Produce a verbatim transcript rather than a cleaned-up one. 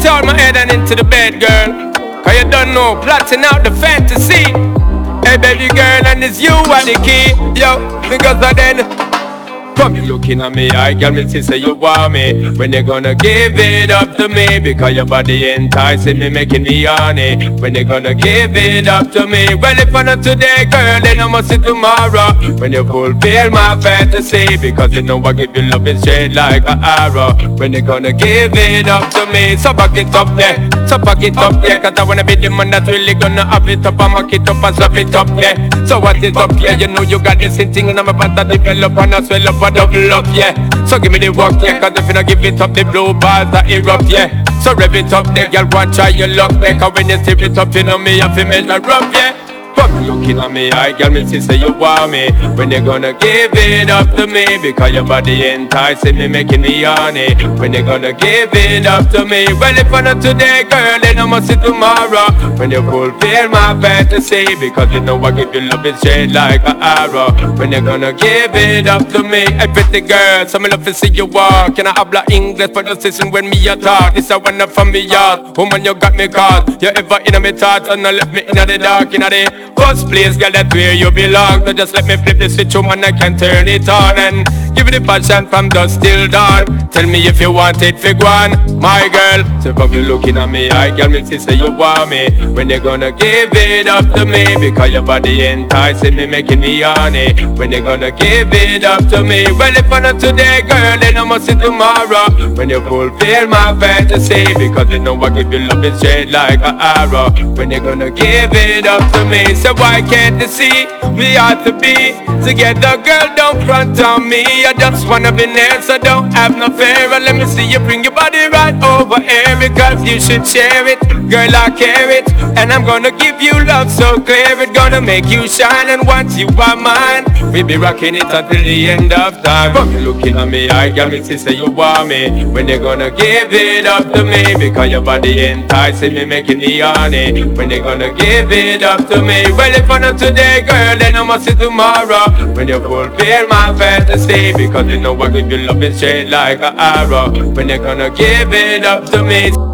out my head and into the bed, girl. Cause you don't know, plotting out the fantasy. Hey baby girl, and it's you are the key. Yo, because of then come you looking at me, I got me to say you want me. When you gonna give it up to me? Because your body enticing me, making me horny. When you gonna give it up to me? Well, if I not today, girl, then I must see tomorrow. When you fulfill my fantasy, because you know I give you love is straight like an arrow. When you gonna give it up to me? So back it up there, so back it up there. Cause I wanna be the man that's really gonna have it up. I'ma kick it up and slap it up there. So what is up here? You know you got this thing and I'm about to develop and I swell up. Double up, yeah. So give me the work, yeah. Cause if you don't give it up, the blue balls that erupt, yeah. So rev it up, there, girl, go and try your luck, make. Cause when you stir it up, you know me, I feel measure up, yeah. Come looking at me, I girl, me see say you want me. When you gonna give it up to me? Because your body enticing me, making me horny. When you gonna give it up to me? Well, if I not today, girl, then I must see tomorrow. When you fulfill my fantasy, because you know I give you love is straight like an arrow. When you gonna give it up to me? Hey pretty girl, so me love to see you walk. Can I habla English for the session when me a talk? This a one up from me yard. Woman, you got me caught. You ever in me thoughts and not left me in the dark, in the first place, girl, that's where you belong. So just let me flip the switch, woman, I can turn it on and give it the passion from dusk till dawn. Tell me if you want it, fig one, my girl. So if you looking at me, I girl, me say you want me. When you gonna give it up to me? Because your body enticing me, making me horny. When you gonna give it up to me? Well, if I not today, girl, then I must see tomorrow. When you fulfill my fantasy, because you know I give you love is straight like an arrow. When you gonna give it up to me? So why can't you see we ought to be together, girl? Don't front on me. I just wanna be near, so don't have no fear. And let me see you bring your body right over here, because you should share it, girl. I care it, and I'm gonna give you love so clear. It's gonna make you shine, and once you are mine, we'll be rocking it until the end of time. But you looking at me, I got me to say you want me. When you gonna give it up to me? Because your body enticing me, making me horny. When you gonna give it up to me? Well, if I not today, girl, then I must see tomorrow. When you fulfill my fantasy, because you know I give you love is straight like an arrow. When you gonna give it up to me?